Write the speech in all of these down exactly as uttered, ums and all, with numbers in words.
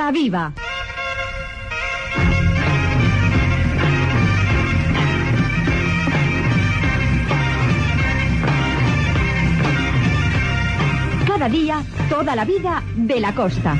Costa Viva. Cada día, toda la vida de la costa.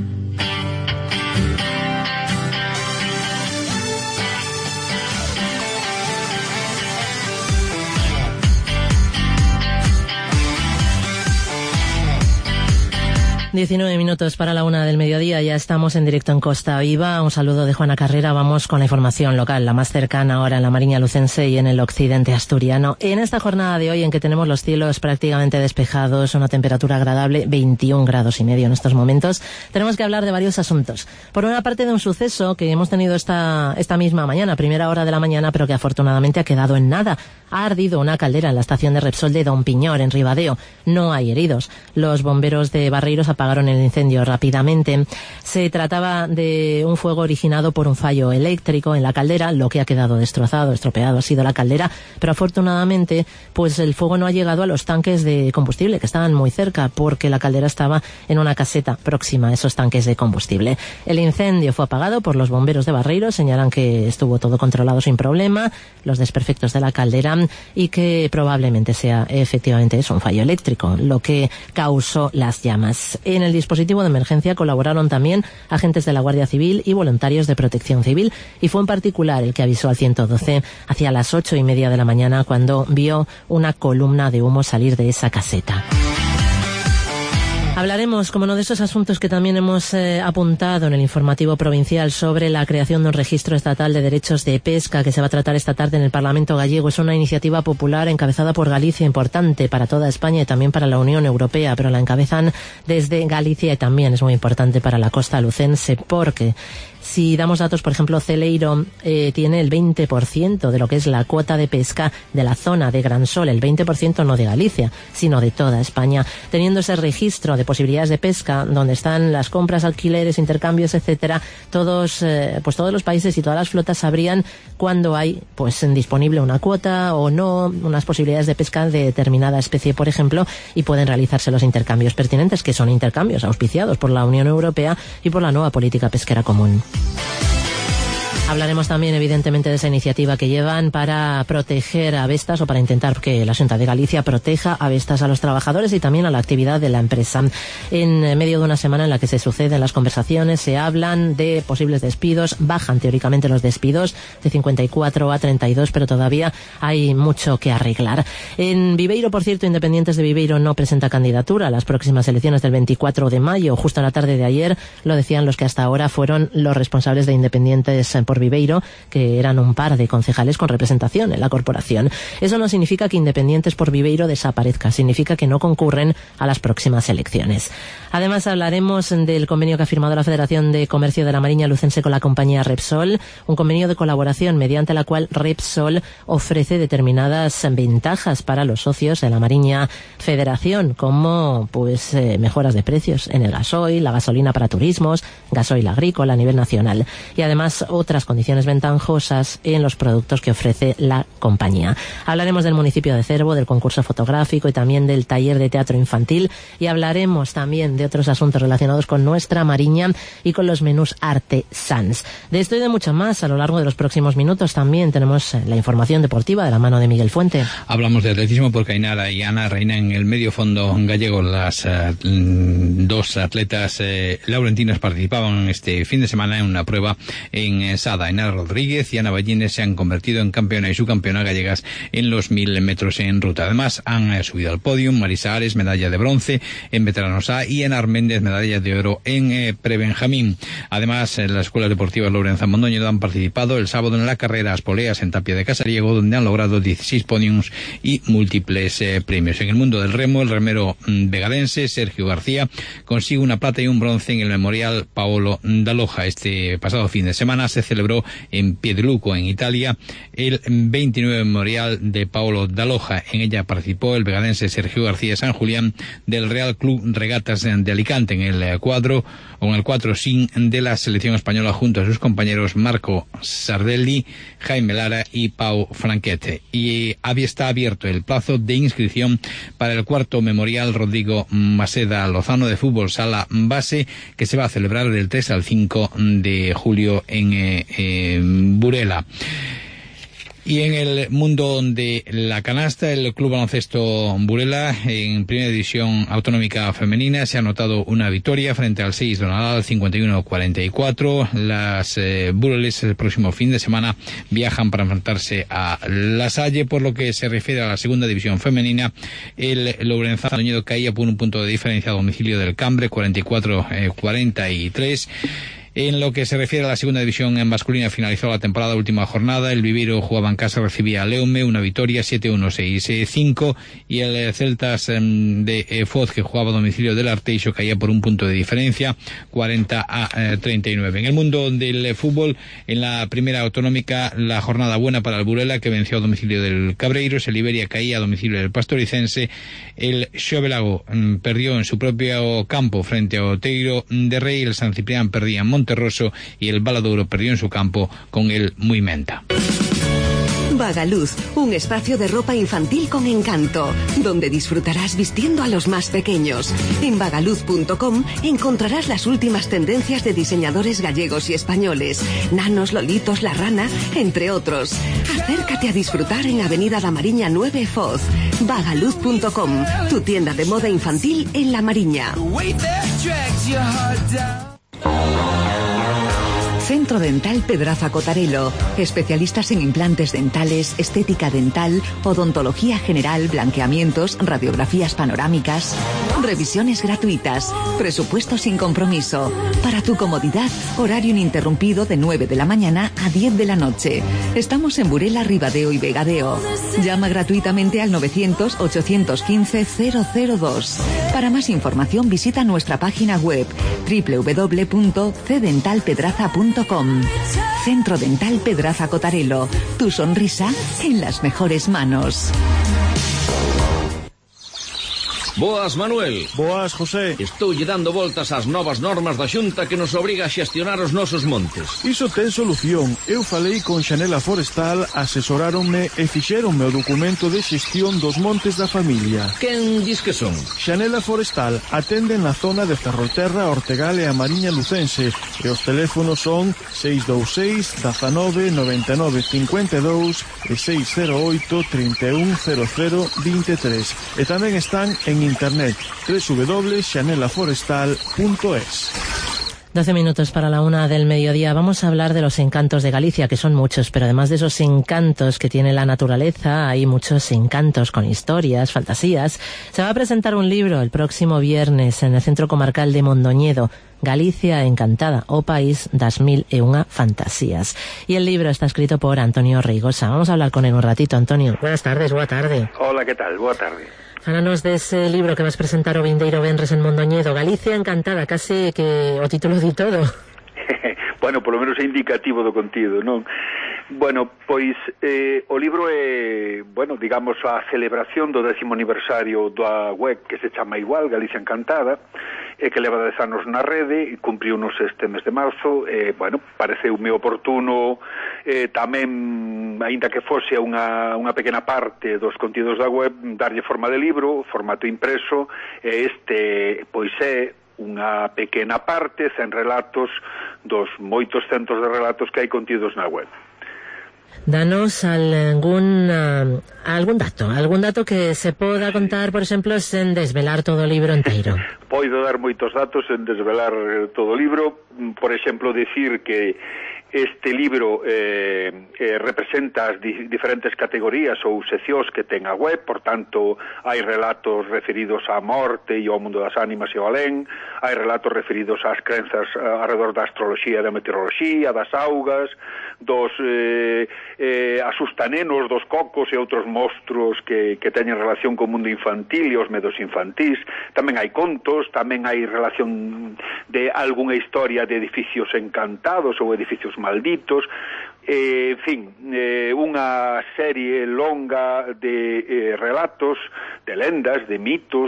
diecinueve minutos para la una del mediodía, ya estamos en directo en Costa Viva. Un saludo de Juana Carrera. Vamos con la información local, la más cercana ahora en la Mariña Lucense y en el occidente asturiano. En esta jornada de hoy, en que tenemos los cielos prácticamente despejados, una temperatura agradable, veintiún grados y medio en estos momentos, tenemos que hablar de varios asuntos. Por una parte, de un suceso que hemos tenido esta, esta misma mañana, primera hora de la mañana, pero que afortunadamente ha quedado en nada. Ha ardido una caldera en la estación de Repsol de Don Piñor, en Ribadeo. No hay heridos. Los bomberos de Barreiros apagaron el incendio rápidamente. Se trataba de un fuego originado por un fallo eléctrico en la caldera. Lo que ha quedado destrozado, estropeado, ha sido la caldera, pero afortunadamente pues el fuego no ha llegado a los tanques de combustible, que estaban muy cerca, porque la caldera estaba en una caseta próxima a esos tanques de combustible. El incendio fue apagado por los bomberos de Barreiros. Señalan que estuvo todo controlado sin problema, los desperfectos de la caldera, y que probablemente sea efectivamente eso, un fallo eléctrico, lo que causó las llamas. En el dispositivo de emergencia colaboraron también agentes de la Guardia Civil y voluntarios de Protección Civil, y fue en particular el que avisó al ciento doce hacia las ocho y media de la mañana, cuando vio una columna de humo salir de esa caseta. Hablaremos, como no, de esos asuntos que también hemos eh, apuntado en el informativo provincial sobre la creación de un registro estatal de derechos de pesca que se va a tratar esta tarde en el Parlamento gallego. Es una iniciativa popular encabezada por Galicia, importante para toda España y también para la Unión Europea, pero la encabezan desde Galicia y también es muy importante para la costa lucense, porque si damos datos, por ejemplo, Celeiro eh, tiene el veinte por ciento de lo que es la cuota de pesca de la zona de Gran Sol, el veinte por ciento no de Galicia, sino de toda España. Teniendo ese registro de posibilidades de pesca, donde están las compras, alquileres, intercambios, etcétera, todos, eh, pues todos los países y todas las flotas sabrían cuándo hay, pues, disponible una cuota o no, unas posibilidades de pesca de determinada especie, por ejemplo, y pueden realizarse los intercambios pertinentes, que son intercambios auspiciados por la Unión Europea y por la nueva política pesquera común. Hablaremos también, evidentemente, de esa iniciativa que llevan para proteger a Vestas, o para intentar que la Xunta de Galicia proteja a Vestas, a los trabajadores y también a la actividad de la empresa. En medio de una semana en la que se suceden las conversaciones, se hablan de posibles despidos, bajan teóricamente los despidos de cincuenta y cuatro a treinta y dos, pero todavía hay mucho que arreglar. En Viveiro, por cierto, Independientes de Viveiro no presenta candidatura a las próximas elecciones del veinticuatro de mayo. Justo a la tarde de ayer lo decían los que hasta ahora fueron los responsables de Independientes por Viveiro, que eran un par de concejales con representación en la corporación. Eso no significa que Independientes por Viveiro desaparezca, significa que no concurren a las próximas elecciones. Además, hablaremos del convenio que ha firmado la Federación de Comercio de la Mariña Lucense con la compañía Repsol, un convenio de colaboración mediante la cual Repsol ofrece determinadas ventajas para los socios de la Mariña Federación, como pues eh, mejoras de precios en el gasoil, la gasolina para turismos, gasoil agrícola a nivel nacional, y además otras condiciones ventajosas en los productos que ofrece la compañía. Hablaremos del municipio de Cervo, del concurso fotográfico y también del taller de teatro infantil, y hablaremos también de otros asuntos relacionados con nuestra Mariña y con los menús artesans. De esto y de mucho más a lo largo de los próximos minutos. También tenemos la información deportiva de la mano de Miguel Fuente. Hablamos de atletismo porque Ainara y Ana reinan en el medio fondo gallego. Las uh, dos atletas uh, laurentinas participaban este fin de semana en una prueba en Sada. Ainara Rodríguez y Ana Ballines se han convertido en campeona y subcampeona gallegas en los mil metros en ruta. Además, han eh, subido al podio Marisa Ares, medalla de bronce en veteranos A, y Enar Méndez, medalla de oro en eh, prebenjamín. Además, en las escuelas deportivas Lorenza Mondoñedo han participado el sábado en la carrera As Poleas en Tapia de Casariego, donde han logrado dieciséis podiums y múltiples eh, premios. En el mundo del remo, el remero mm, vegadense Sergio García consigue una plata y un bronce en el Memorial Paolo Daloja. Este pasado fin de semana se celebró celebró en Piedeluco, en Italia, el veintinueve Memorial de Paolo Daloja. En ella participó el vegadense Sergio García San Julián del Real Club Regatas de Alicante en el cuadro o en el cuatro sin de la selección española junto a sus compañeros Marco Sardelli, Jaime Lara y Pau Franquete. Y había está abierto el plazo de inscripción para el cuarto Memorial Rodrigo Maceda Lozano de Fútbol Sala Base, que se va a celebrar del tres al cinco de julio en eh, eh, Burela. Y en el mundo de la canasta, el Club Baloncesto Burela, en Primera División Autonómica Femenina, se ha anotado una victoria frente al seis de Nadal, cincuenta y uno a cuarenta y cuatro. Las eh, Bureles el próximo fin de semana viajan para enfrentarse a La Salle. Por lo que se refiere a la Segunda División Femenina, el Lourenzano Doñedo caía por un punto de diferencia a domicilio del Cambre, cuarenta y cuatro a cuarenta y tres. En lo que se refiere a la segunda división en masculina, finalizó la temporada, última jornada. El Viveiro jugaba en casa, recibía a Leume, una victoria, siete uno seis cinco. Y el Celtas de Foz, que jugaba a domicilio del Arteixo, caía por un punto de diferencia, cuarenta a treinta y nueve. En el mundo del fútbol, en la primera autonómica, la jornada buena para el Burela, que venció a domicilio del Cabreiros. El Iberia caía a domicilio del Pastoricense. El Xovelago mmm, perdió en su propio campo frente a Oteiro de Rey. El San Ciprián perdía en Monte Monterroso y el Valadouro perdió en su campo con el Muimenta. Vagaluz, un espacio de ropa infantil con encanto, donde disfrutarás vistiendo a los más pequeños. En vagaluz punto com encontrarás las últimas tendencias de diseñadores gallegos y españoles, Nanos, Lolitos, La Rana, entre otros. Acércate a disfrutar en Avenida La Mariña nueve Foz. vagaluz punto com, tu tienda de moda infantil en La Mariña. Centro Dental Pedraza Cotarelo. Especialistas en implantes dentales, estética dental, odontología general, blanqueamientos, radiografías panorámicas. Revisiones gratuitas. Presupuesto sin compromiso. Para tu comodidad, horario ininterrumpido de nueve de la mañana a diez de la noche. Estamos en Burela, Ribadeo y Vegadeo. Llama gratuitamente al novecientos, ochocientos quince, cero cero dos. Para más información visita nuestra página web doble u doble u doble u punto c dental pedraza punto com. Centro Dental Pedraza Cotarelo. Tu sonrisa en las mejores manos. Boas, Manuel. Boas, José. Estoulle dando voltas ás novas normas da Xunta que nos obriga a xestionar os nosos montes. Iso ten solución. Eu falei con Xanela Forestal, asesoráronme e fixéronme o documento de xestión dos montes da familia. Quen dis que son? Xanela Forestal atende na zona de Ferrolterra, Ortegal e a Mariña Lucense, e os teléfonos son seis dous seis, dezenove, noventa e nove, cincuenta e dous e seis cero oito, trinta e un, cero cero, vinte e tres. E tamén están en internet doble u doble u doble u punto xanela forestal punto es. doce minutos para la una del mediodía. Vamos a hablar de los encantos de Galicia, que son muchos, pero además de esos encantos que tiene la naturaleza, hay muchos encantos con historias, fantasías. Se va a presentar un libro el próximo viernes en el Centro Comarcal de Mondoñedo, Galicia Encantada, o País das Mil e Unha Fantasías. Y el libro está escrito por Antonio Reigosa. Vamos a hablar con él un ratito. Antonio, buenas tardes, boa tarde. Hola, ¿qué tal? Boa tarde. Fálanos dese libro que vas presentar o vindeiro venres en Mondoñedo, Galicia Encantada, case que o título di todo. Bueno, polo menos é indicativo do contido, non? Bueno, pois eh, o libro é, bueno, digamos, a celebración do décimo aniversario da web que se chama igual, Galicia Encantada, e que leva dez anos na rede e cumpriunos este mes de marzo. E, bueno, pareceume oportuno eh, tamén, aínda que fose unha, unha pequena parte dos contidos da web, darlle forma de libro, formato impreso, e este, pois é unha pequena parte, cen relatos dos moitos centos de relatos que hai contidos na web. Danos algún uh, algún dato, algún dato que se poda contar, por exemplo, sen desvelar todo o libro inteiro. Poido dar moitos datos sen desvelar todo o libro. Por exemplo, dicir que este libro eh, eh, representa as di diferentes categorías ou seccións que ten a web. Por tanto, hai relatos referidos á morte e ao mundo das ánimas e ao alén, hai relatos referidos ás crenzas alrededor da astroloxía e da meteoroloxía, das augas, dos eh, eh, asustanenos, dos cocos e outros monstruos que, que teñen relación co mundo infantil e os medos infantís. Tamén hai contos, tamén hai relación de algunha historia de edificios encantados ou edificios malditos, eh, en fin, eh, unha serie longa de eh, relatos, de lendas, de mitos,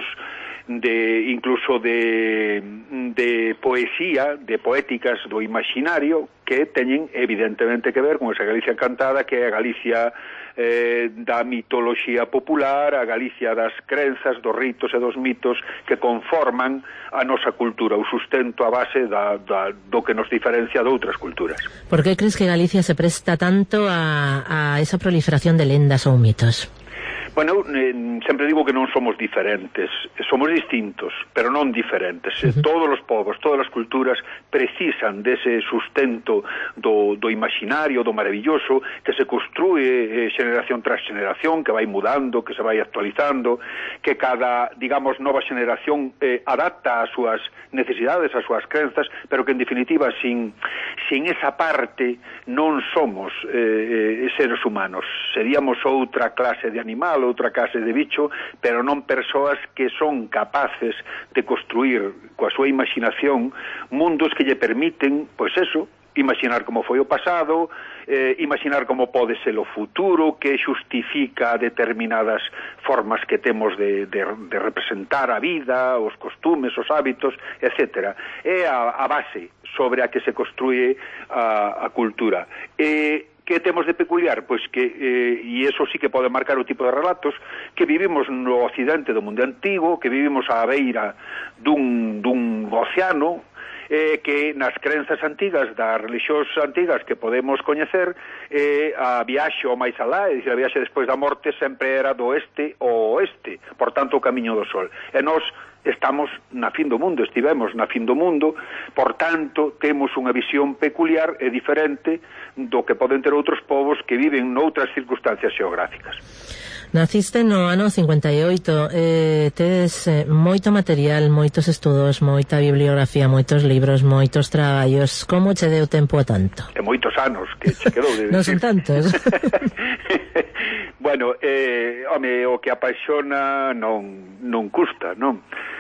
de incluso de, de poesía, de poéticas do imaginario que teñen evidentemente que ver con esa Galicia encantada que é a Galicia eh, da mitoloxía popular, a Galicia das crenzas, dos ritos e dos mitos que conforman a nosa cultura, o sustento a base da, da, do que nos diferencia de outras culturas. Por que crees que Galicia se presta tanto a, a esa proliferación de lendas ou mitos? Bueno, eh, sempre digo que non somos diferentes, somos distintos, pero non diferentes. Uh-huh. Todos os povos, todas as culturas precisan dese sustento do, do imaginario, do maravilloso, que se construe eh, xeneración tras xeneración, que vai mudando, que se vai actualizando, que cada, digamos, nova xeneración eh, adapta as súas necesidades, as súas crenzas, pero que en definitiva, sin, sin esa parte, non somos eh, seres humanos. Seríamos outra clase de animal, outra clase de bicho, pero non persoas que son capaces de construir coa súa imaginación mundos que lle permiten, pois eso, imaginar como foi o pasado, eh, imaginar como pode ser o futuro, que justifica determinadas formas que temos de, de, de representar a vida, os costumes, os hábitos, etcétera. É a, a base sobre a que se construye a, a cultura. E que temos de peculiar? Pois que, eh, e eso sí que pode marcar o tipo de relatos, que vivimos no occidente do mundo antigo, que vivimos á beira dun, dun océano, eh, que nas crenzas antigas, das religións antigas que podemos coñecer, eh, a viaxe ao máis alá, é dicir, a viaxe despois da morte sempre era do este ao oeste, por tanto o camiño do sol. E nós estamos na fin do mundo, estivemos na fin do mundo, por tanto, temos unha visión peculiar e diferente do que poden ter outros povos que viven noutras circunstancias xeográficas. Naciste no ano cincuenta e oito, eh, tedes eh, moito material, moitos estudos, moita bibliografía, moitos libros, moitos traballos. Como che deu tempo a tanto? E moitos anos que che quedou de non son tantos. Bueno, eh, home, o que apaixona non, non custa, non?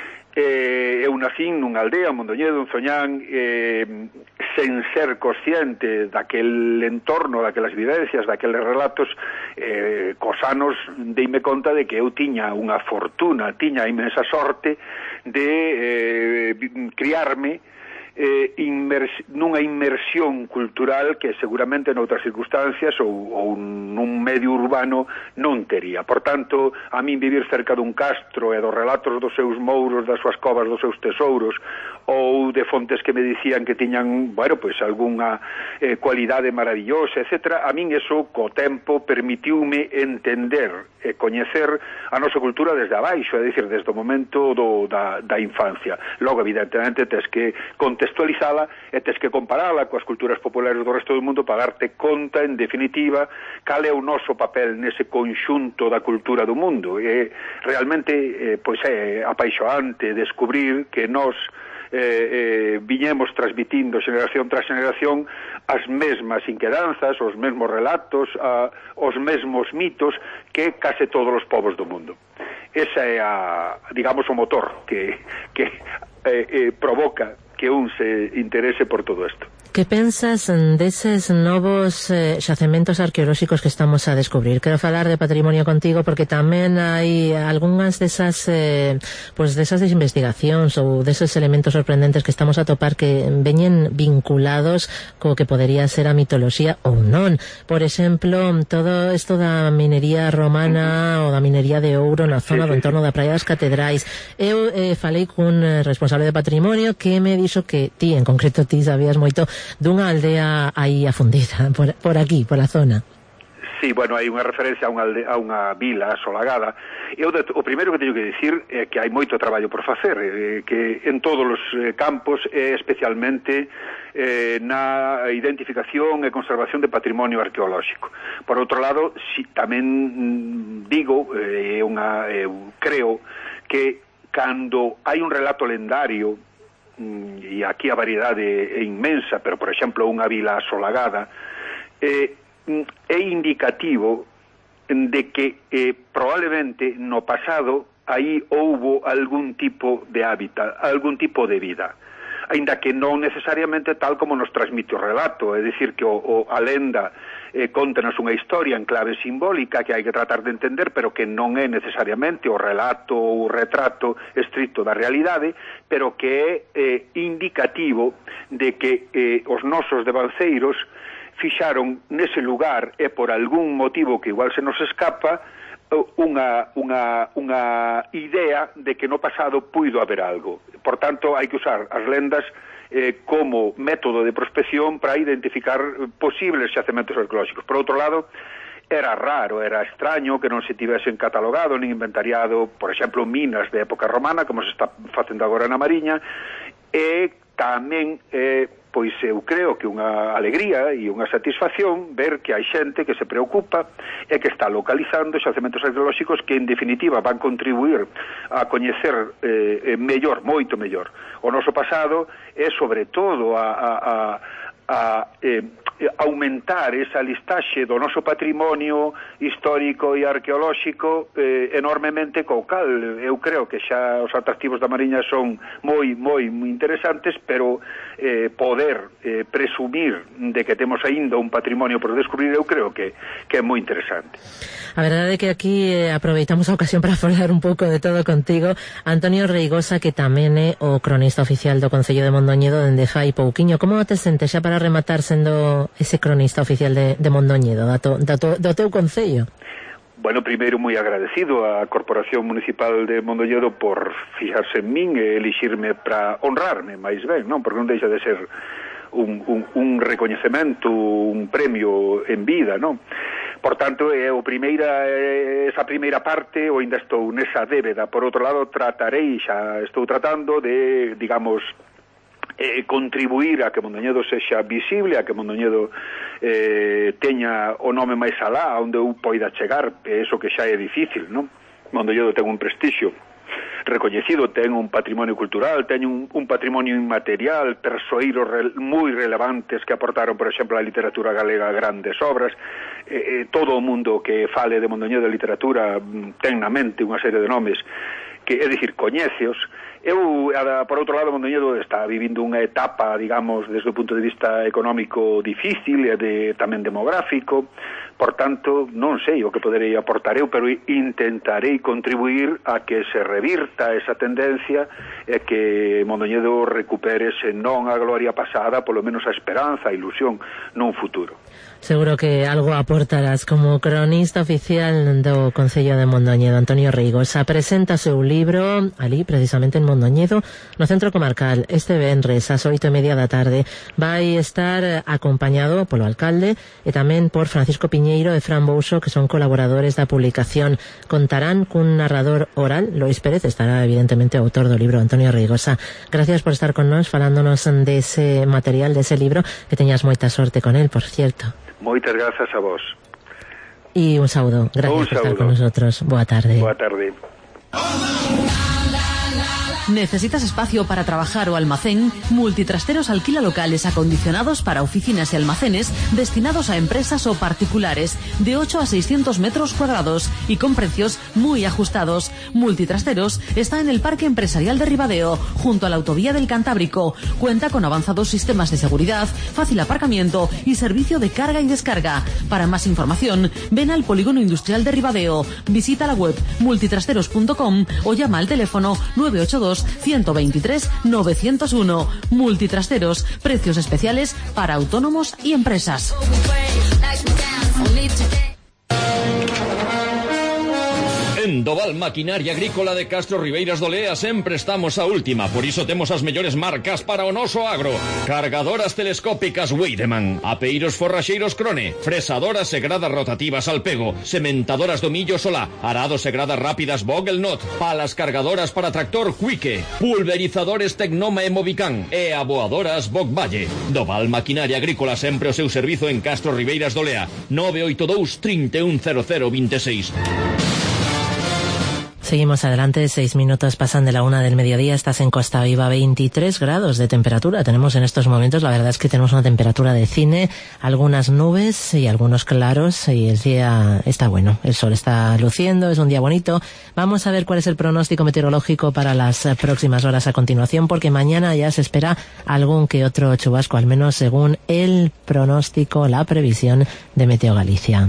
Eh, eu nacín nunha aldea, Mondoñedo, en Zoñán, eh, sen ser consciente daquel entorno, daquelas vivencias, daqueles relatos, eh, cos anos deime conta de que eu tiña unha fortuna, tiña a inmensa sorte de eh, criarme eh, inmers nunha inmersión cultural que seguramente noutras circunstancias ou, ou nun medio urbano non tería. Por tanto, a min vivir cerca dun castro e dos relatos dos seus mouros, das súas covas, dos seus tesouros, ou de fontes que me dicían que tiñan, bueno, pois algunha eh, cualidade maravillosa, etcétera, a min eso, co tempo, permitiume entender e coñecer a nosa cultura desde abaixo, é dicir, desde o momento do, da, da infancia. Logo, evidentemente, tes que contextualizala e tes que comparala coas culturas populares do resto do mundo para darte conta, en definitiva, cal é o noso papel nese conxunto da cultura do mundo. E realmente, eh, pois é apaixoante descubrir que nós Eh, eh, viñemos transmitindo xeneración tras xeneración as mesmas inquedanzas, os mesmos relatos, a, os mesmos mitos que case todos os povos do mundo. Esa é a, digamos, o motor que, que eh, eh, provoca que un se interese por todo isto. Que pensas deses novos eh, xacementos arqueolóxicos que estamos a descubrir? Quero falar de patrimonio contigo porque tamén hai algunhas desas eh, pues desas investigacións ou deses elementos sorprendentes que estamos a topar que veñen vinculados co que podería ser a mitoloxía ou non. Por exemplo, todo isto da minería romana ou da minería de ouro na zona do entorno da Praia das Catedrais. Eu eh, falei cun responsable de patrimonio que me dixo que ti, en concreto ti, sabías moito dunha aldea aí afundida, por, por aquí, por a zona. Sí, bueno, hai unha referencia a unha, aldea, a unha vila asolagada. Eu, o primeiro que teño que dicir é que hai moito traballo por facer, eh, que en todos os eh, campos, eh, especialmente eh, na identificación e conservación de patrimonio arqueolóxico. Por outro lado, si, tamén digo, eh, unha, eh, creo, que cando hai un relato lendario, e aquí a variedade é inmensa, pero, por exemplo, unha vila asolagada, eh, é indicativo de que eh, probablemente no pasado aí houbo algún tipo de hábitat, algún tipo de vida. aínda que non necesariamente tal como nos transmite o relato, é dicir, que o, o, a lenda eh, contanos unha historia en clave simbólica que hai que tratar de entender, pero que non é necesariamente o relato ou o retrato estricto da realidade, pero que é eh, indicativo de que eh, os nosos devanceiros fixaron nese lugar e por algún motivo que igual se nos escapa unha, unha, unha idea de que no pasado puido haber algo. Por tanto, hai que usar as lendas eh, como método de prospección para identificar posibles xacementos arqueolóxicos. Por outro lado, era raro, era extraño que non se tivesen catalogado nin inventariado, por exemplo, minas de época romana, como se está facendo agora na Mariña, e tamén eh, pois eu creo que unha alegría e unha satisfacción ver que hai xente que se preocupa e que está localizando xacementos arqueolóxicos que en definitiva van contribuir a coñecer eh, mellor, moito mellor o noso pasado e sobre todo a, a, a, a eh, aumentar esa listaxe do noso patrimonio histórico e arqueolóxico eh, enormemente, co cal eu creo que xa os atractivos da Mariña son moi, moi, moi interesantes, pero eh, poder eh, presumir de que temos aínda un patrimonio por descubrir eu creo que, que é moi interesante. A verdade é que aquí eh, aproveitamos a ocasión para falar un pouco de todo contigo. Antonio Reigosa, que tamén é o cronista oficial do Concello de Mondoñedo dende fai pouquiño. Como te sentes xa para rematar sendo ese cronista oficial de, de Mondoñedo, da to, da to, do teu concello? Bueno, primeiro moi agradecido á Corporación Municipal de Mondoñedo por fijarse en min e elixirme para honrarme máis ben, non? Porque non deixa de ser un, un, un recoñecemento, un premio en vida, non? Por tanto, é o primeira, esa primeira parte, ou ainda estou nesa débeda. Por outro lado, tratarei, xa estou tratando de, digamos, eh, contribuir a que Mondoñedo sexa visible, a que Mondoñedo eh, teña o nome máis alá, onde eu poida chegar, eso que xa é difícil, non? Mondoñedo ten un prestixio recoñecido, ten un patrimonio cultural, ten un, un patrimonio inmaterial, persoeiros re, moi relevantes que aportaron, por exemplo, a literatura galega grandes obras. Eh, eh, todo o mundo que fale de Mondoñedo de literatura ten na mente unha serie de nomes que, é dicir, coñeceos. Eu, por outro lado, Mondoñedo está vivindo unha etapa, digamos, desde o punto de vista económico difícil e de, tamén demográfico. Por tanto, non sei o que poderei aportar eu, pero intentarei contribuir a que se revirta esa tendencia e que Mondoñedo recupere, se non a gloria pasada, polo menos a esperanza, a ilusión nun futuro. Seguro que algo aportarás. Como cronista oficial do Concello de Mondoñedo, Antonio Reigosa presenta o seu libro ali, precisamente en Mondoñedo, no Centro Comarcal, este venres ás oito e media da tarde. Vai estar acompañado polo alcalde e tamén por Francisco Piñeiro e Fran Bouso, que son colaboradores da publicación. Contarán cun narrador oral. Lois Pérez estará evidentemente o autor do libro, Antonio Reigosa. Gracias por estar con nós falándonos dese material, dese libro, que teñas moita sorte con el, por cierto. Moitas grazas a vos. E un saúdo. Gracias un por estar saúdo. con nosotros. Boa tarde. Boa tarde. ¿Necesitas espacio para trabajar o almacén? Multitrasteros alquila locales acondicionados para oficinas y almacenes destinados a empresas o particulares de ocho a seiscientos metros cuadrados y con precios muy ajustados. Multitrasteros está en el Parque Empresarial de Ribadeo, junto a la Autovía del Cantábrico. Cuenta con avanzados sistemas de seguridad, fácil aparcamiento y servicio de carga y descarga. Para más información, ven al Polígono Industrial de Ribadeo. Visita la web multitrasteros punto com o llama al teléfono nueve ocho dos, ciento veintitrés, novecientos uno. Multitrasteros, precios especiales para autónomos y empresas. En Doval Maquinaria Agrícola de Castro Ribeiras do Lea sempre estamos a última, por iso temos as mellores marcas para o noso agro. Cargadoras telescópicas Weideman, apeiros forraxeiros Crone, fresadoras e gradas rotativas Alpego, sementadoras do millo Solá, arados e gradas rápidas Vogelnot, palas cargadoras para tractor Quike, pulverizadores Tecnoma e Movicán e aboadoras Bogvalle. Doval Maquinaria Agrícola sempre o seu servizo en Castro Ribeiras do Lea, nove oito dous, trinta e un, cero cero vinte e seis. Seguimos adelante, seis minutos pasan de la una del mediodía, estás en Costa Viva, veintitrés grados de temperatura tenemos en estos momentos. La verdad es que tenemos una temperatura de cine, algunas nubes y algunos claros, y el día está bueno, el sol está luciendo, es un día bonito. Vamos a ver cuál es el pronóstico meteorológico para las próximas horas a continuación, porque mañana ya se espera algún que otro chubasco, al menos según el pronóstico, la previsión de Meteo Galicia.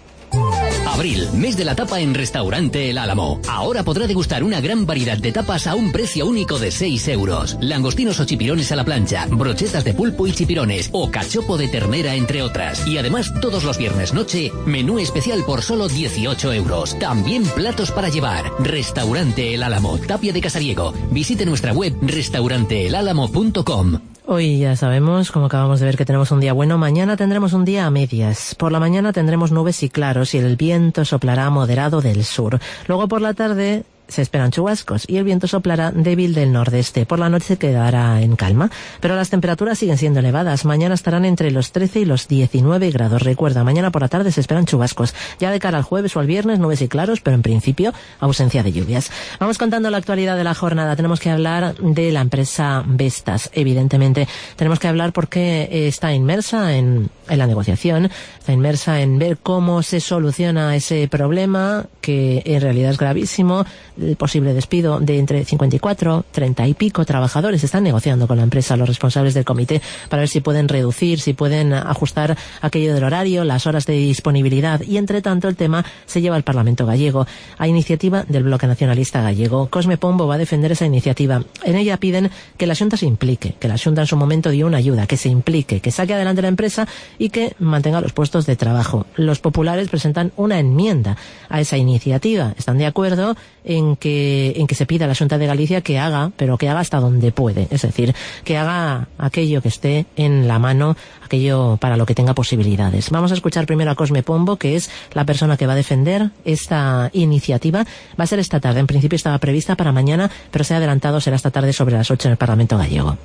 Abril, mes de la tapa en Restaurante El Álamo. Ahora podrá degustar una gran variedad de tapas a un precio único de seis euros. Langostinos o chipirones a la plancha, brochetas de pulpo y chipirones, o cachopo de ternera, entre otras. Y además, todos los viernes noche, menú especial por solo dieciocho euros. También platos para llevar. Restaurante El Álamo, Tapia de Casariego. Visite nuestra web restaurante el álamo punto com. Hoy ya sabemos, como acabamos de ver, que tenemos un día bueno. Mañana tendremos un día a medias. Por la mañana tendremos nubes y claros y el viento soplará moderado del sur. Luego por la tarde se esperan chubascos y el viento soplará débil del nordeste. Por la noche se quedará en calma, pero las temperaturas siguen siendo elevadas. Mañana estarán entre los trece y los diecinueve grados. Recuerda, mañana por la tarde se esperan chubascos. Ya de cara al jueves o al viernes, nubes y claros, pero en principio ausencia de lluvias. Vamos contando la actualidad de la jornada. Tenemos que hablar de la empresa Vestas. Evidentemente tenemos que hablar porque está inmersa en, en la negociación, está inmersa en ver cómo se soluciona ese problema, que en realidad es gravísimo. El posible despido de entre cincuenta y cuatro, treinta y pico trabajadores. Están negociando con la empresa los responsables del comité para ver si pueden reducir, si pueden ajustar aquello del horario, las horas de disponibilidad, y entre tanto el tema se lleva al Parlamento gallego a iniciativa del Bloque Nacionalista Gallego. Cosme Pombo va a defender esa iniciativa. En ella piden que la Xunta se implique, que la Xunta en su momento dio una ayuda, que se implique, que saque adelante la empresa y que mantenga los puestos de trabajo. Los populares presentan una enmienda a esa iniciativa. Están de acuerdo en que en que se pida a la Xunta de Galicia que haga, pero que haga hasta donde puede, es decir, que haga aquello que esté en la mano, aquello para lo que tenga posibilidades. Vamos a escuchar primero a Cosme Pombo, que es la persona que va a defender esta iniciativa. Va a ser esta tarde, en principio estaba prevista para mañana, pero se ha adelantado, será esta tarde sobre las ocho en el Parlamento gallego.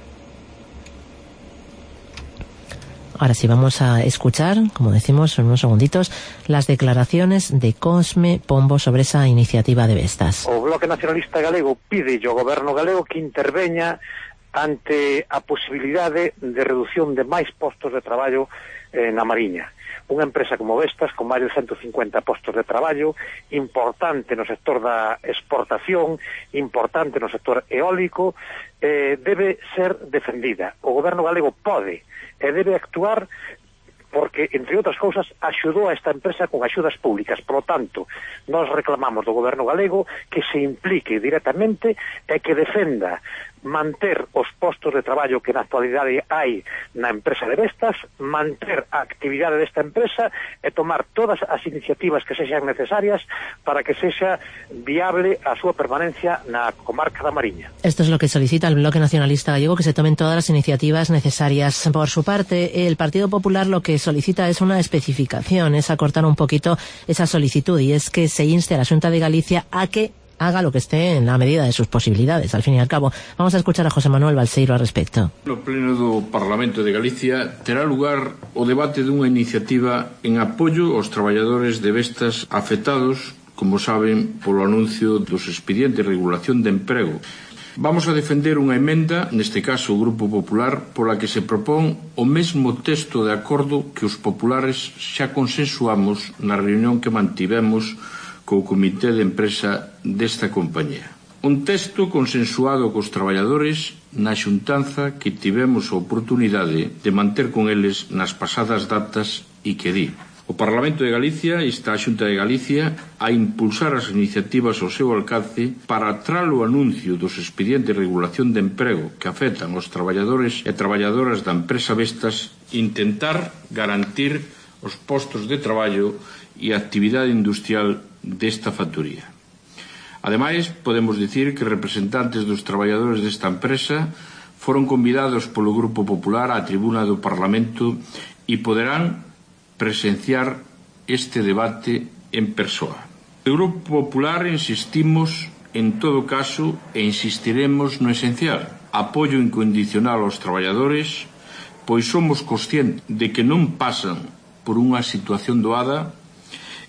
Ahora sí, vamos a escuchar, como decimos en unos segunditos, las declaraciones de Cosme Pombo sobre esa iniciativa de Vestas. O Bloque Nacionalista Galego pide ao Goberno galego que interveña ante a posibilidade de reducción de máis postos de traballo eh, na Mariña. Unha empresa como Vestas, con máis de ciento cincuenta postos de traballo, importante no sector da exportación, importante no sector eólico, eh, debe ser defendida. O Goberno galego pode e debe actuar porque, entre outras cousas, axudou a esta empresa con axudas públicas. Por lo tanto, nós reclamamos do Goberno galego que se implique directamente e que defenda manter os postos de traballo que na actualidade hai na empresa de Vestas, manter a actividade desta empresa e tomar todas as iniciativas que sexan necesarias para que sexa viable a súa permanencia na comarca da Mariña. Esto es lo que solicita el Bloque Nacionalista Gallego, que se tomen todas las iniciativas necesarias. Por su parte, el Partido Popular lo que solicita es una especificación, es acortar un poquito esa solicitud, y es que se inste a la Xunta de Galicia a que haga lo que esté en la medida de sus posibilidades. Al fin y al cabo, vamos a escuchar a José Manuel Balseiro al respecto. No pleno do Parlamento de Galicia terá lugar o debate dunha iniciativa en apoio aos traballadores de Vestas afectados, como saben, polo anuncio dos expedientes de regulación de emprego. Vamos a defender unha emenda, neste caso o Grupo Popular, pola que se propón o mesmo texto de acordo que os populares xa consensuamos na reunión que mantivemos co Comité de Empresa desta compañía. Un texto consensuado cos traballadores na xuntanza que tivemos a oportunidade de manter con eles nas pasadas datas e que di: o Parlamento de Galicia insta a Xunta de Galicia a impulsar as iniciativas ao seu alcance para tras o anuncio dos expedientes de regulación de emprego que afectan aos traballadores e traballadoras da empresa Vestas, intentar garantir os postos de traballo e a actividade industrial desta factoría. Ademais, podemos dicir que representantes dos traballadores desta empresa foron convidados polo Grupo Popular á tribuna do Parlamento e poderán presenciar este debate en persoa. O Grupo Popular insistimos en todo caso e insistiremos no esencial: apoio incondicional aos traballadores, pois somos conscientes de que non pasan por unha situación doada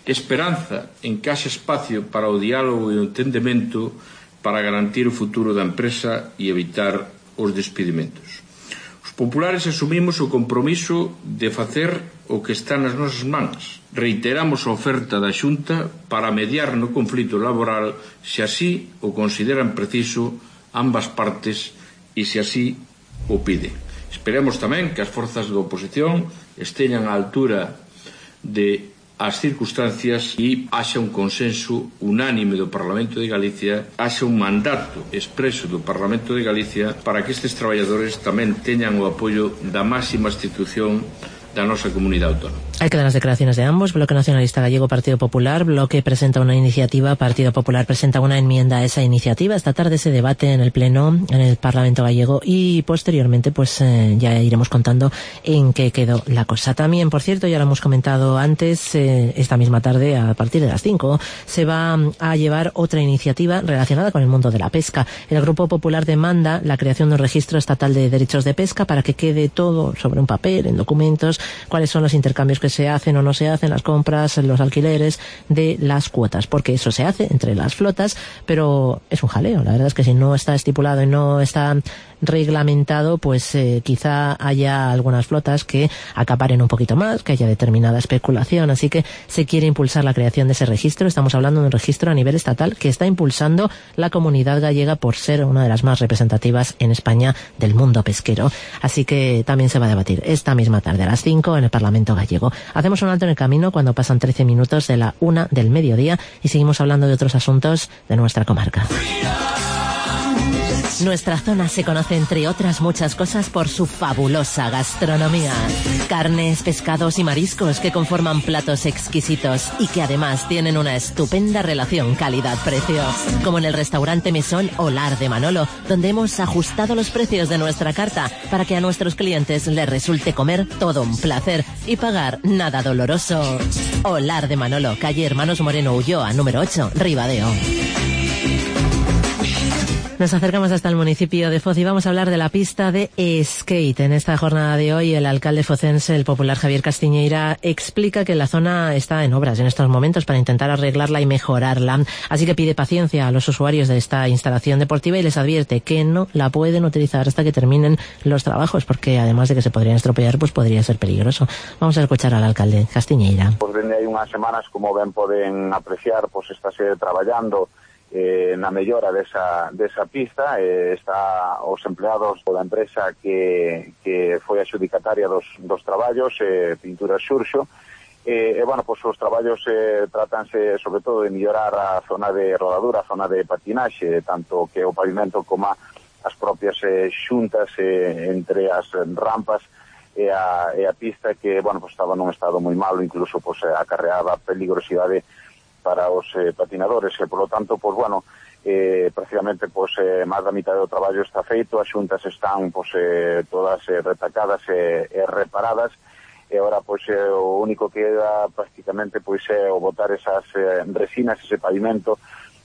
esperanza en que haxa espacio para o diálogo e o entendemento para garantir o futuro da empresa e evitar os despedimentos. Os populares asumimos o compromiso de facer o que está nas nosas mans. Reiteramos a oferta da Xunta para mediar no conflito laboral se así o consideran preciso ambas partes e se así o piden. Esperemos tamén que as forzas da oposición esteñan á altura de as circunstancias e haxa un consenso unánime do Parlamento de Galicia, haxa un mandato expreso do Parlamento de Galicia para que estes traballadores tamén teñan o apoio da máxima institución da nosa comunidade autónoma. Ahí quedan las declaraciones de ambos. Bloque Nacionalista Gallego, Partido Popular. Bloque presenta una iniciativa, Partido Popular presenta una enmienda a esa iniciativa. Esta tarde se debate en el Pleno, en el Parlamento Gallego, y posteriormente pues eh, ya iremos contando en qué quedó la cosa. También, por cierto, ya lo hemos comentado antes, eh, esta misma tarde, a partir de las cinco, se va a llevar otra iniciativa relacionada con el mundo de la pesca. El Grupo Popular demanda la creación de un registro estatal de derechos de pesca para que quede todo sobre un papel, en documentos, cuáles son los intercambios que se hacen o no se hacen, las compras, los alquileres de las cuotas, porque eso se hace entre las flotas, pero es un jaleo. La verdad es que si no está estipulado y no está reglamentado, pues eh, quizá haya algunas flotas que acaparen un poquito más, que haya determinada especulación, así que se quiere impulsar la creación de ese registro. Estamos hablando de un registro a nivel estatal que está impulsando la comunidad gallega por ser una de las más representativas en España del mundo pesquero, así que también se va a debatir esta misma tarde a las cinco en el Parlamento gallego. Hacemos un alto en el camino cuando pasan trece minutos de la una del mediodía y seguimos hablando de otros asuntos de nuestra comarca. Nuestra zona se conoce, entre otras muchas cosas, por su fabulosa gastronomía. Carnes, pescados y mariscos que conforman platos exquisitos y que además tienen una estupenda relación calidad-precio. Como en el restaurante Mesón Olar de Manolo, donde hemos ajustado los precios de nuestra carta para que a nuestros clientes les resulte comer todo un placer y pagar nada doloroso. Olar de Manolo, calle Hermanos Moreno Ulloa, número ocho, Ribadeo. Nos acercamos hasta el municipio de Foz y vamos a hablar de la pista de skate. En esta jornada de hoy, el alcalde focense, el popular Javier Castiñeira, explica que la zona está en obras en estos momentos para intentar arreglarla y mejorarla. Así que pide paciencia a los usuarios de esta instalación deportiva y les advierte que no la pueden utilizar hasta que terminen los trabajos, porque además de que se podrían estropear, pues podría ser peligroso. Vamos a escuchar al alcalde Castiñeira. Pues dende hai unhas semanas, como ben poden apreciar, pues estáse traballando Eh, na mellora desa, desa pista. Eh, está os empleados da empresa que, que foi adxudicataria dos, dos traballos, eh, Pintura Xurxo, e, eh, bueno, pues os traballos eh, tratanse sobre todo de mellorar a zona de rodadura, a zona de patinaxe, tanto que o pavimento como as propias eh, xuntas eh, entre as rampas e a, e a pista, que, bueno, pues estaba nun estado moi malo, incluso pues acarreaba peligrosidade para os eh, patinadores, e, por lo tanto, pues bueno, eh, prácticamente pues eh, máis da mitad do traballo está feito, as xuntas están pues eh, todas eh, retacadas e eh, eh, reparadas, e agora pues eh, o único que queda prácticamente pues é eh, o botar esas eh, resinas, ese pavimento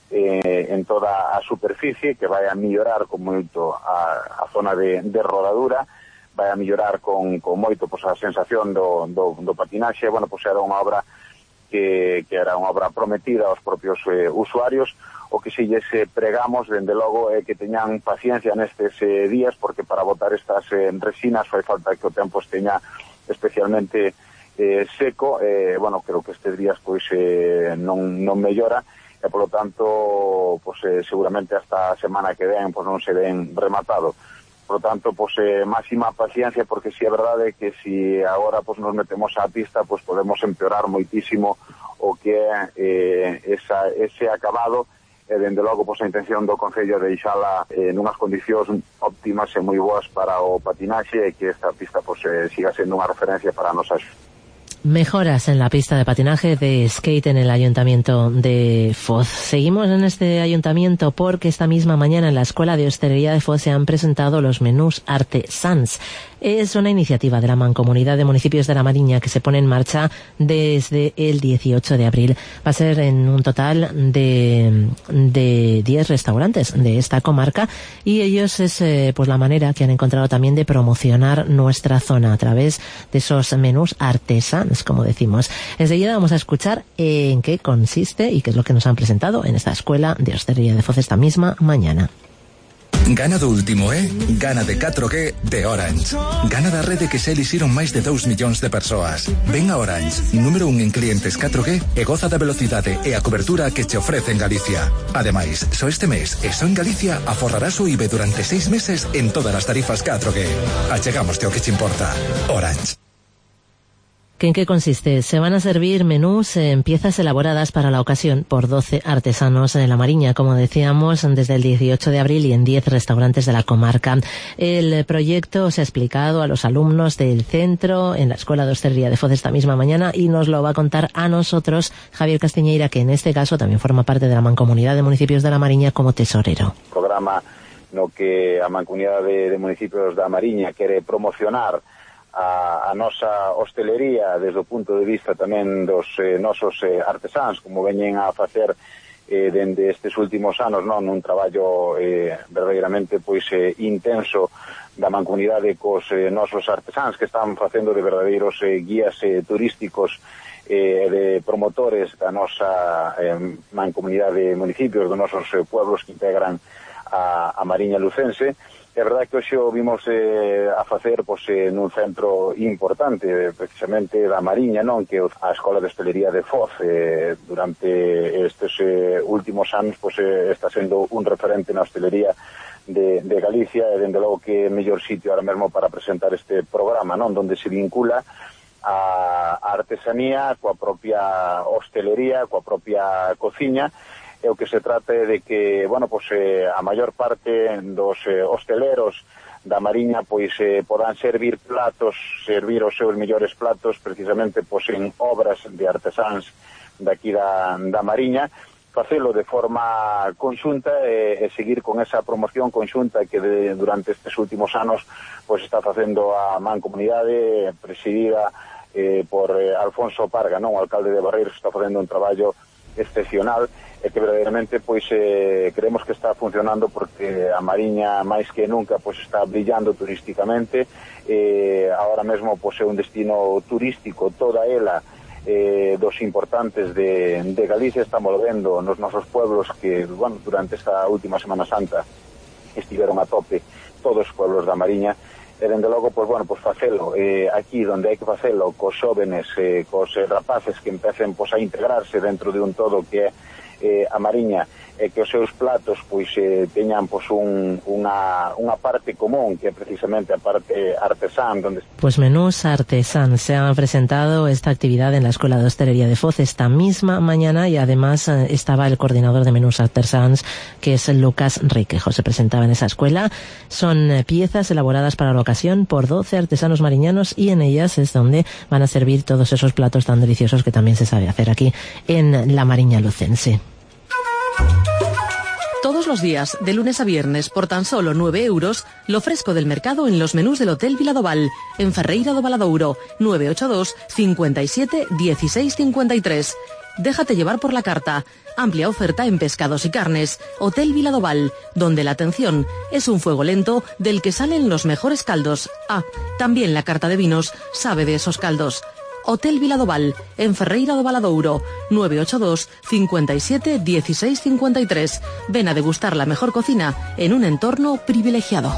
eh, en toda a superficie, que vai a mellorar con moito a, a zona de, de rodadura, vai a mellorar con, con moito pues a sensación do, do, do patinaxe. Bueno, pues era unha obra Que, que era unha obra prometida aos propios eh, usuarios. O que si lles eh, pregamos, dende logo, é eh, que teñan paciencia nestes eh, días, porque para botar estas eh, resinas fai falta que o tempo esteña especialmente eh, seco. Eh, bueno, creo que estes días pois eh, non, non mellora, e polo tanto pois, eh, seguramente hasta a semana que ven pois non se ven rematado. Por lo tanto, pues eh, máxima paciencia, porque si sí é verdade que si agora pues, nos metemos á pista, pues podemos empeorar moitísimo o que é eh, esa, ese acabado, e dende logo pues, a intención do Concello de deixala eh, nunhas condicións óptimas e moi boas para o patinaxe, e que esta pista pues, eh, siga sendo unha referencia para a nosa. Mejoras en la pista de patinaje de skate en el Ayuntamiento de Foz. Seguimos en este ayuntamiento porque esta misma mañana en la Escuela de Hostelería de Foz se han presentado los menús artesans. Es una iniciativa de la Mancomunidad de Municipios de La Mariña que se pone en marcha desde el dieciocho de abril. Va a ser en un total de, de diez restaurantes de esta comarca, y ellos es eh, pues la manera que han encontrado también de promocionar nuestra zona a través de esos menús artesanos, como decimos. Enseguida vamos a escuchar en qué consiste y qué es lo que nos han presentado en esta escuela de hostelería de Foz esta misma mañana. Gana do último é Gana de catro G de Orange. Gana da rede que xa elixiron máis de dous millóns de persoas. Ven a Orange, número un en clientes catro G, e goza da velocidade e a cobertura que che ofrece en Galicia. Ademais, só este mes e só en Galicia aforrarás o I B E durante seis meses en todas as tarifas catro G. Achegamos o que che importa. Orange. ¿En qué consiste? Se van a servir menús en piezas elaboradas para la ocasión por doce artesanos en La Mariña, como decíamos, desde el dieciocho de abril y en diez restaurantes de la comarca. El proyecto se ha explicado a los alumnos del centro en la Escuela de Hostelería de Foz esta misma mañana, y nos lo va a contar a nosotros Javier Castiñeira, que en este caso también forma parte de la Mancomunidad de Municipios de La Mariña como tesorero. Programa no que a Mancomunidad de, de Municipios da Mariña quere promocionar a, a nosa hostelería desde o punto de vista tamén dos eh, nosos eh, artesáns, como veñen a facer eh, dende estes últimos anos, non, un traballo eh, verdadeiramente pois eh, intenso da mancomunidade cos eh, nosos artesáns, que están facendo de verdadeiros eh, guías eh, turísticos e eh, de promotores da nosa eh, mancomunidade de municipios, dos nosos eh, pueblos que integran a, a Mariña Lucense. É verdade que hoxe o vimos eh, a facer pois, eh, nun centro importante, precisamente da Mariña, non, que a Escola de Hostelería de Foz eh, durante estes eh, últimos anos pois, eh, está sendo un referente na hostelería de, de Galicia, e dende logo que é o mellor sitio ahora mesmo para presentar este programa, non, donde se vincula a, a artesanía coa propia hostelería, coa propia cociña. E o que se trata é de que, bueno, pois eh, a maior parte dos eh, hosteleros da Mariña pois eh, podan servir platos, servir os seus mellores platos precisamente pois en obras de artesáns daqui da, da Mariña, facelo de forma conxunta e, e seguir con esa promoción conxunta que de, durante estes últimos anos pois está facendo a Mancomunidade presidida eh, por eh, Alfonso Parga, non, o alcalde de Barreiros, está facendo un traballo excepcional e que verdadeiramente pois eh, creemos que está funcionando, porque a Mariña máis que nunca pois está brillando turísticamente. Eh, agora mesmo pois é un destino turístico toda ela eh, dos importantes de, de Galicia. Estamos vendo nos nosos pueblos que, bueno, durante esta última Semana Santa estiveron a tope todos os pueblos da Mariña. E dende logo, pois, bueno, pois facelo eh, aquí onde hai que facelo, cos xóvenes, eh, cos eh, rapaces que empecen pois a integrarse dentro de un todo que é eh, a Mariña, e que os seus platos pois eh, teñan pois un, unha, unha parte común, que é precisamente a parte artesán, donde... Pues menús artesán. Se ha presentado esta actividad en la Escuela de Hostelería de Foz esta misma mañana, y además eh, estaba el coordinador de menús artesáns, que es Lucas Riquejo. Se presentaba en esa escuela. Son eh, piezas elaboradas para la ocasión por doce artesanos mariñanos, y en ellas es donde van a servir todos esos platos tan deliciosos que también se sabe hacer aquí en la Mariña Lucense. Todos los días, de lunes a viernes, por tan solo nueve euros, lo fresco del mercado en los menús del Hotel Viladoval, en Ferreira do Valadouro, nueve ocho dos, cincuenta y siete, dieciséis cincuenta y tres. Déjate llevar por la carta. Amplia oferta en pescados y carnes. Hotel Viladoval, donde la atención es un fuego lento del que salen los mejores caldos. Ah, también la carta de vinos sabe de esos caldos. Hotel Viladoval, en Ferreira do Valadouro, nueve ocho dos, cincuenta y siete, dieciséis cincuenta y tres. Ven a degustar la mejor cocina en un entorno privilegiado.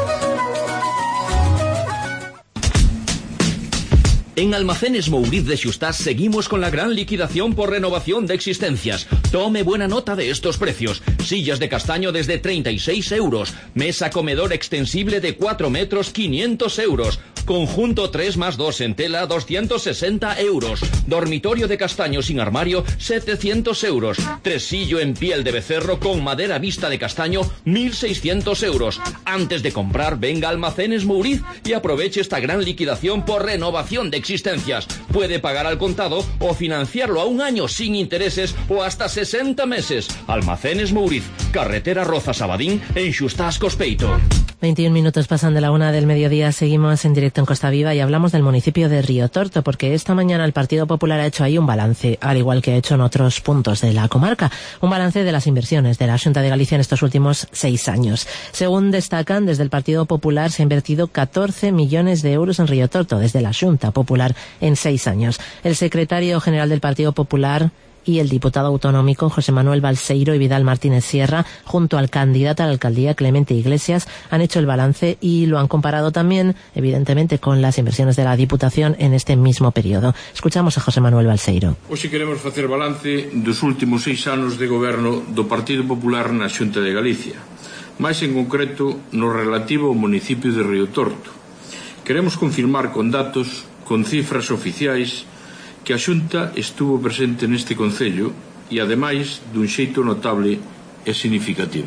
En Almacenes Mouriz de Xustás seguimos con la gran liquidación por renovación de existencias. Tome buena nota de estos precios. Sillas de castaño desde treinta y seis euros. Mesa comedor extensible de cuatro metros, quinientos euros. Conjunto tres más dos en tela, doscientos sesenta euros. Dormitorio de castaño sin armario, setecientos euros. Tresillo en piel de becerro con madera vista de castaño, mil seiscientos euros. Antes de comprar, venga a Almacenes Mouriz y aproveche esta gran liquidación por renovación de existencias. Puede pagar al contado o financiarlo a un año sin intereses o hasta sesenta meses. Almacenes Mouriz, carretera Rozas Abadín, en Xustás Cospeito. veintiún minutos pasan de la una del mediodía, seguimos en directo en Costa Viva y hablamos del municipio de Riotorto, porque esta mañana el Partido Popular ha hecho ahí un balance, al igual que ha hecho en otros puntos de la comarca, un balance de las inversiones de la Xunta de Galicia en estos últimos seis años. Según destacan, desde el Partido Popular se ha invertido catorce millones de euros en Riotorto, desde la Xunta Popular, en seis años. El secretario general del Partido Popular y el diputado autonómico José Manuel Balseiro y Vidal Martínez Sierra, junto al candidato a la alcaldía Clemente Iglesias, han hecho el balance y lo han comparado también, evidentemente, con las inversiones de la Diputación en este mismo periodo. Escuchamos a José Manuel Balseiro. Hoxe queremos facer balance dos últimos seis anos de goberno do Partido Popular na Xunta de Galicia, máis en concreto no relativo ao municipio de Riotorto. Queremos confirmar con datos, con cifras oficiais, que a Xunta estuvo presente neste concello e, ademais, dun xeito notable e significativo.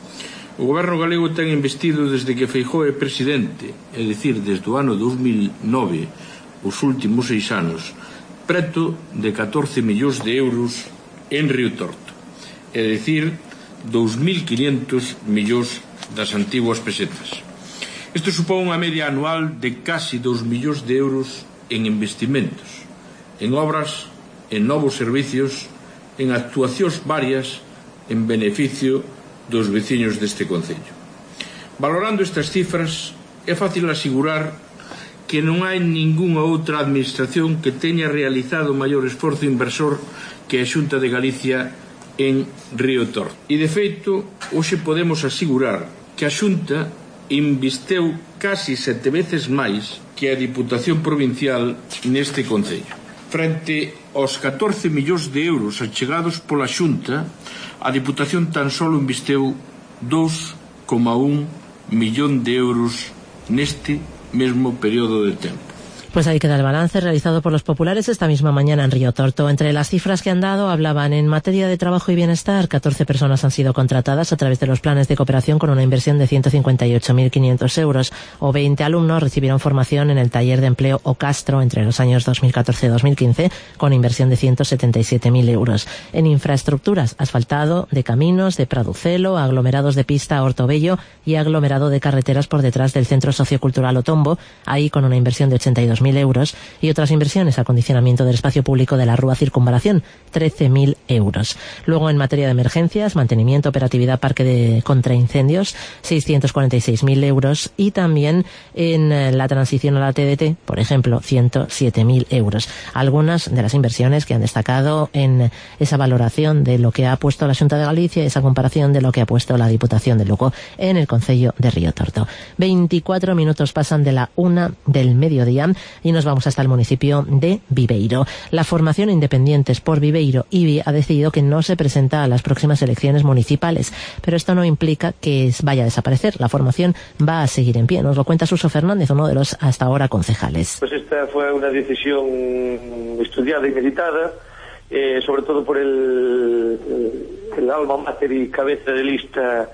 O goberno galego ten investido desde que Feijóo é presidente, é dicir, desde o ano dos mil nove, os últimos seis anos, preto de catorce millóns de euros en Riotorto, é dicir, dous mil quinhentos millóns das antiguas pesetas. Isto supón unha media anual de casi dous millóns de euros en investimentos, en obras, en novos servicios, en actuacións varias en beneficio dos veciños deste concello. Valorando estas cifras, é fácil asegurar que non hai ningunha outra administración que teña realizado maior esforzo inversor que a Xunta de Galicia en Riotorto. E, de feito, hoxe podemos asegurar que a Xunta investeu casi sete veces máis que a Diputación Provincial neste concello. Frente aos catorce millóns de euros achegados pola Xunta, a Diputación tan solo investeu dous coma un millón de euros neste mesmo período de tempo. Pues ahí queda el balance realizado por los populares esta misma mañana en Riotorto. Entre las cifras que han dado hablaban en materia de trabajo y bienestar, catorce personas han sido contratadas a través de los planes de cooperación con una inversión de ciento cincuenta y ocho mil quinientos euros, o veinte alumnos recibieron formación en el taller de empleo O Castro entre los años dos mil catorce y dos mil quince con inversión de ciento setenta y siete mil euros. En infraestructuras, asfaltado de caminos de Praducelo, aglomerados de pista a Ortobello y aglomerado de carreteras por detrás del Centro Sociocultural Otombo, ahí con una inversión de ochenta y dos mil euros, y otras inversiones, acondicionamiento del espacio público de la Rúa Circunvalación, trece mil euros. Luego, en materia de emergencias, mantenimiento, operatividad, parque de contraincendios, seiscientos cuarenta y seis mil euros, y también en la transición a la T D T, por ejemplo, ciento siete mil euros. Algunas de las inversiones que han destacado en esa valoración de lo que ha puesto la Xunta de Galicia, esa comparación de lo que ha puesto la Diputación de Lugo en el concello de Riotorto. veinticuatro minutos pasan de la una del mediodía y nos vamos hasta el municipio de Viveiro. La formación Independientes por Viveiro, I B I, ha decidido que no se presenta a las próximas elecciones municipales, pero esto no implica que vaya a desaparecer. La formación va a seguir en pie. Nos lo cuenta Suso Fernández, uno de los hasta ahora concejales. Pues esta fue una decisión estudiada y meditada, eh, sobre todo por el, el alma mater y cabeza de lista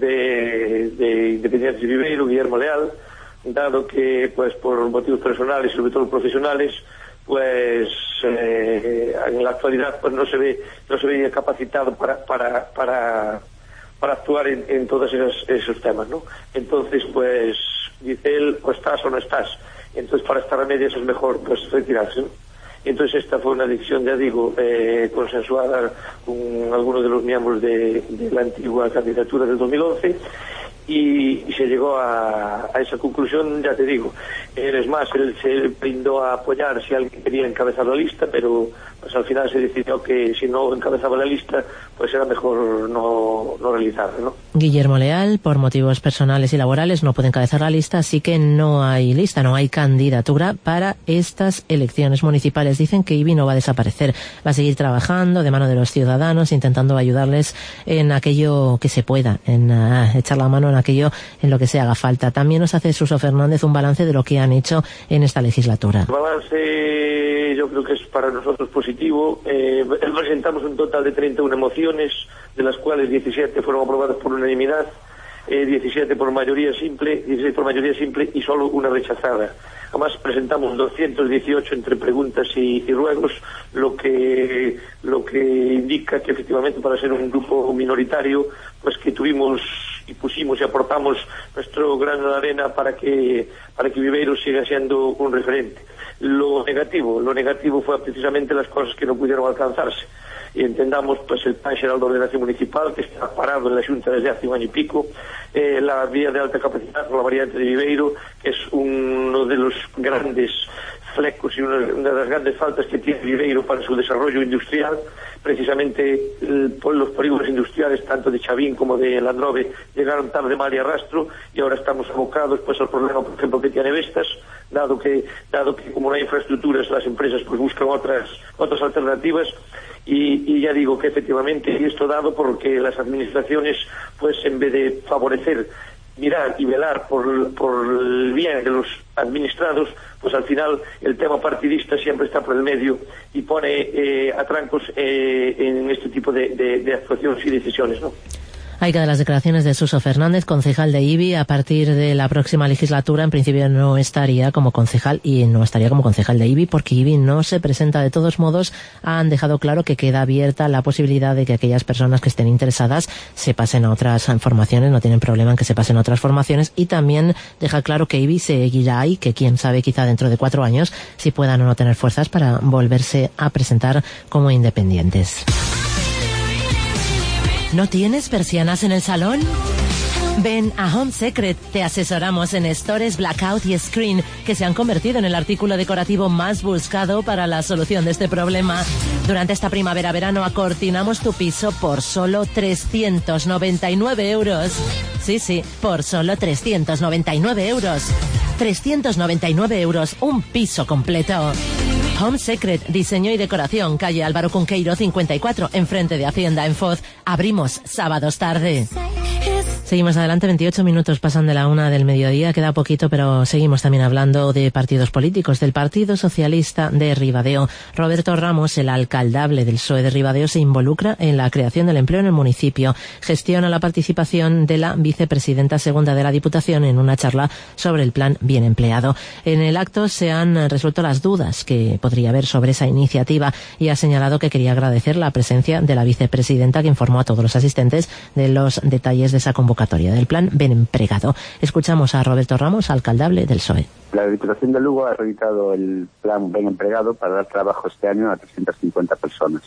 de, de Independientes de Viveiro, Guillermo Leal, dado que, pues, por motivos personales y sobre todo profesionales, pues eh, en la actualidad pues no se ve no se veía capacitado para para para para actuar en, en todos esos, esos temas, ¿no? Entonces, pues dice él, o estás o no estás. Entonces, para estar a medias es mejor pues retirarse, ¿no? Entonces, esta fue una decisión, ya digo, eh, consensuada con algunos de los miembros de, de la antigua candidatura del dos mil once. Y, y se llegó a, a esa conclusión, ya te digo. Es más, él se brindó a apoyar si alguien quería encabezar la lista, pero pues al final se decidió que si no encabezaba la lista, pues era mejor no, no realizarla, ¿no? Guillermo Leal, por motivos personales y laborales, no puede encabezar la lista, así que no hay lista, no hay candidatura para estas elecciones municipales. Dicen que I B I no va a desaparecer, va a seguir trabajando de mano de los ciudadanos, intentando ayudarles en aquello que se pueda, en uh, echar la mano en aquello en lo que se haga falta. También nos hace Suso Fernández un balance de lo que han hecho en esta legislatura. El balance yo creo que es para nosotros positivo. Eh, presentamos un total de treinta y una mociones, de las cuales diecisiete fueron aprobadas por unanimidad. eh, diecisiete por mayoría simple, dieciséis por mayoría simple y solo una rechazada. Además presentamos doscientos dieciocho entre preguntas y, y ruegos, lo que lo que indica que efectivamente para ser un grupo minoritario, pues que tuvimos y pusimos y aportamos nuestro grano de arena para que para que Viveiro siga siendo un referente. Lo negativo, lo negativo fue precisamente las cosas que no pudieron alcanzarse. Y entendamos pues el Plan Xeral de Ordenación Municipal, que está parado en la Xunta desde hace un año y pico, eh, la vía de alta capacidad por la variante de Viveiro, que es uno de los grandes flecos y una, una de las grandes faltas que tiene Viveiro para su desarrollo industrial. Precisamente el, los polígonos industriales, tanto de Chavín como de Landrove, llegaron tarde, mal y arrastro, y ahora estamos abocados pues al problema, por ejemplo, que tiene Vestas, dado que dado que como no hay infraestructuras, las empresas pues buscan otras otras alternativas. Y, y ya digo que efectivamente, y esto dado porque las administraciones, pues en vez de favorecer, mirar y velar por, por el bien de los administrados, pues al final el tema partidista siempre está por el medio y pone eh, atrancos eh, en este tipo de, de, de actuaciones y decisiones, ¿no? Hay que dar las declaraciones de Suso Fernández, concejal de I B I. A partir de la próxima legislatura, en principio no estaría como concejal y no estaría como concejal de I B I porque I B I no se presenta. De todos modos, han dejado claro que queda abierta la posibilidad de que aquellas personas que estén interesadas se pasen a otras formaciones, no tienen problema en que se pasen a otras formaciones, y también deja claro que I B I seguirá ahí, que quién sabe, quizá dentro de cuatro años, si puedan o no tener fuerzas para volverse a presentar como independientes. ¿No tienes persianas en el salón? Ven a Home Secret, te asesoramos en stores, blackout y screen, que se han convertido en el artículo decorativo más buscado para la solución de este problema. Durante esta primavera-verano acortinamos tu piso por solo trescientos noventa y nueve euros. Sí, sí, por solo trescientos noventa y nueve euros. trescientos noventa y nueve euros, un piso completo. Home Secret, diseño y decoración, calle Álvaro Cunqueiro cincuenta y cuatro, enfrente de Hacienda en Foz. Abrimos sábados tarde. Seguimos adelante, veintiocho minutos pasan de la una del mediodía, queda poquito, pero seguimos también hablando de partidos políticos. Del Partido Socialista de Ribadeo, Roberto Ramos, el alcaldable del P S O E de Ribadeo, se involucra en la creación del empleo en el municipio. Gestiona la participación de la vicepresidenta segunda de la Diputación en una charla sobre el plan Bien Empleado. En el acto se han resuelto las dudas que podría haber sobre esa iniciativa y ha señalado que quería agradecer la presencia de la vicepresidenta, que informó a todos los asistentes de los detalles de esa convocatoria del plan Bien Empregado. Escuchamos a Roberto Ramos, alcaldable del P S O E. La Diputación de Lugo ha reeditado el plan Bien Empregado para dar trabajo este año a trescientas cincuenta personas.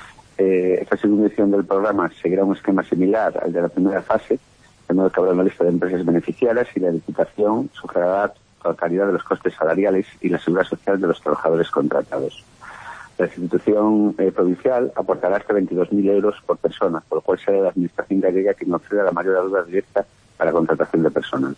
Eh, esta segunda edición del programa seguirá un esquema similar al de la primera fase, de modo que habrá una lista de empresas beneficiarias y la Diputación sufragará la calidad de los costes salariales y la seguridad social de los trabajadores contratados. La institución eh, provincial aportará hasta veintidós mil euros por persona, por lo cual será la Administración gallega quien ofrece la mayor ayuda directa para la contratación de personal.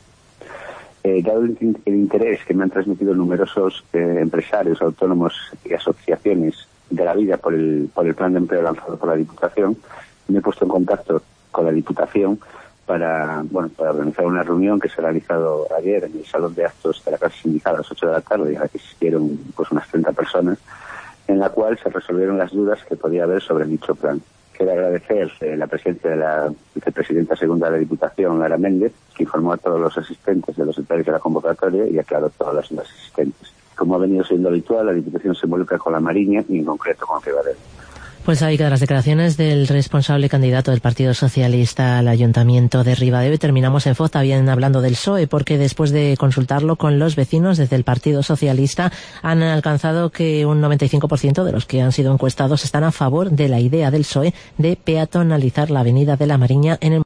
Eh, dado el, el interés que me han transmitido numerosos eh, empresarios, autónomos y asociaciones de la vida por el, por el plan de empleo lanzado por la Diputación, me he puesto en contacto con la Diputación para, bueno, para organizar una reunión que se ha realizado ayer en el Salón de Actos de la Casa Sindical a las ocho de la tarde, a la que asistieron pues, unas treinta personas, en la cual se resolvieron las dudas que podía haber sobre dicho plan. Quiero agradecer eh, la presencia de la vicepresidenta segunda de la Diputación, Lara Méndez, que informó a todos los asistentes de los detalles de la convocatoria y aclaró todas las dudas existentes. Como ha venido siendo habitual, la Diputación se involucra con la Mariña y en concreto con Ribadeo. Pues ahí quedan las declaraciones del responsable candidato del Partido Socialista al Ayuntamiento de Ribadeo. Y terminamos en Foz también hablando del P S O E, porque después de consultarlo con los vecinos desde el Partido Socialista han alcanzado que un noventa y cinco por ciento de los que han sido encuestados están a favor de la idea del P S O E de peatonalizar la avenida de la Mariña en el